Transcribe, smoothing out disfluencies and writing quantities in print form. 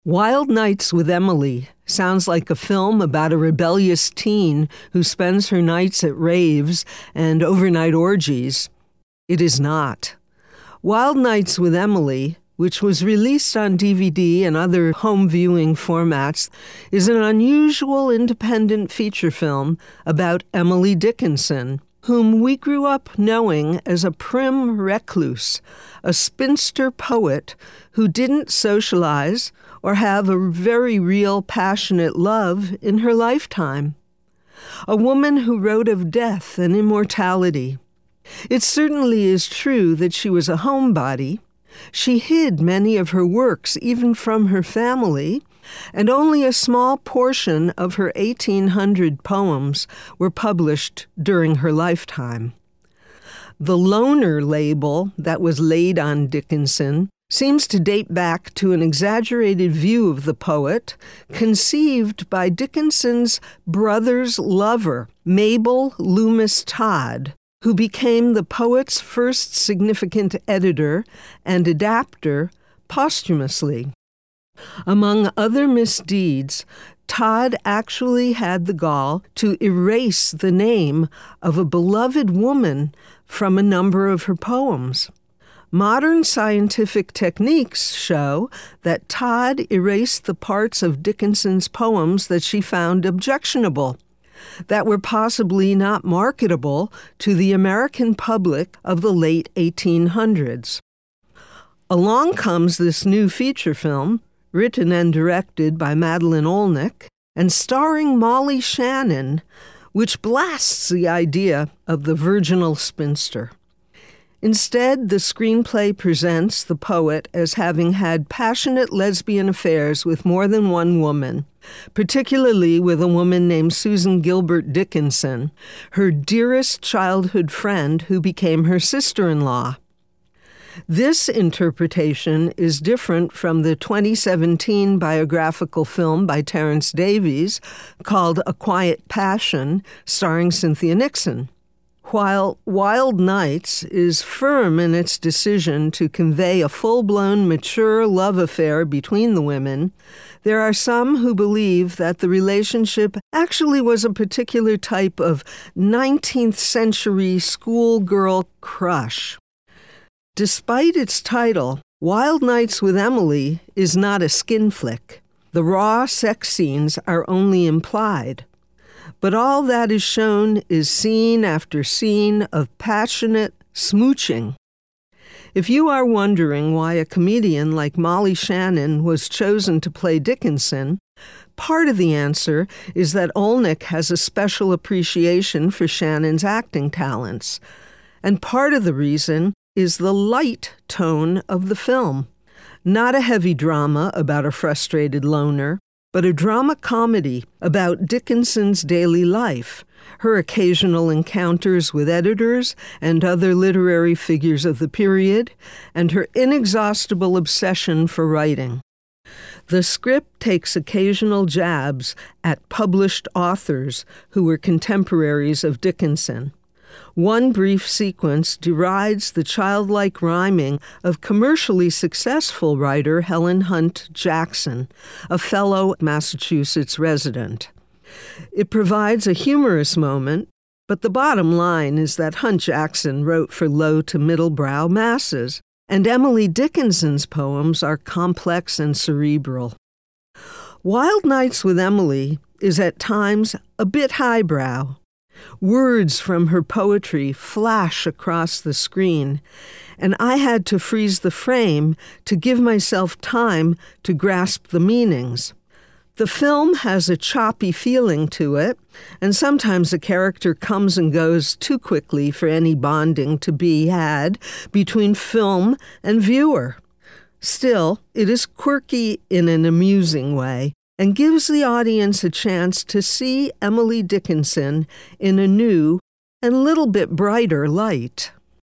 Wild Nights with Emily sounds like a film about a rebellious teen who spends her nights at raves and overnight orgies. It is not. Wild Nights with Emily, which was released on DVD and other home viewing formats, is an unusual independent feature film about Emily Dickinson, whom we grew up knowing as a prim recluse, a spinster poet who didn't socialize or have a very real passionate love in her lifetime. A woman who wrote of death and immortality. It certainly is true that she was a homebody. She hid many of her works even from her family, and only a small portion of her 1,800 poems were published during her lifetime. The loner label that was laid on Dickinson seems to date back to an exaggerated view of the poet conceived by Dickinson's brother's lover, Mabel Loomis Todd, who became the poet's first significant editor and adapter posthumously. Among other misdeeds, Todd actually had the gall to erase the name of a beloved woman from a number of her poems. Modern scientific techniques show that Todd erased the parts of Dickinson's poems that she found objectionable, that were possibly not marketable to the American public of the late 1800s. Along comes this new feature film, written and directed by Madeleine Olnek, and starring Molly Shannon, which blasts the idea of the virginal spinster. Instead, the screenplay presents the poet as having had passionate lesbian affairs with more than one woman, particularly with a woman named Susan Gilbert Dickinson, her dearest childhood friend who became her sister-in-law. This interpretation is different from the 2017 biographical film by Terence Davies called A Quiet Passion, starring Cynthia Nixon. While Wild Nights is firm in its decision to convey a full-blown, mature love affair between the women, there are some who believe that the relationship actually was a particular type of 19th century schoolgirl crush. Despite its title, Wild Nights with Emily is not a skin flick. The raw sex scenes are only implied. But all that is shown is scene after scene of passionate smooching. If you are wondering why a comedian like Molly Shannon was chosen to play Dickinson, part of the answer is that Olnek has a special appreciation for Shannon's acting talents. And part of the reason is the light tone of the film. Not a heavy drama about a frustrated loner, but a drama comedy about Dickinson's daily life, her occasional encounters with editors and other literary figures of the period, and her inexhaustible obsession for writing. The script takes occasional jabs at published authors who were contemporaries of Dickinson. One brief sequence derides the childlike rhyming of commercially successful writer Helen Hunt Jackson, a fellow Massachusetts resident. It provides a humorous moment, but the bottom line is that Hunt Jackson wrote for low to middle-brow masses, and Emily Dickinson's poems are complex and cerebral. Wild Nights with Emily is at times a bit highbrow. Words from her poetry flash across the screen, and I had to freeze the frame to give myself time to grasp the meanings. The film has a choppy feeling to it, and sometimes a character comes and goes too quickly for any bonding to be had between film and viewer. Still, it is quirky in an amusing way, and gives the audience a chance to see Emily Dickinson in a new and little bit brighter light.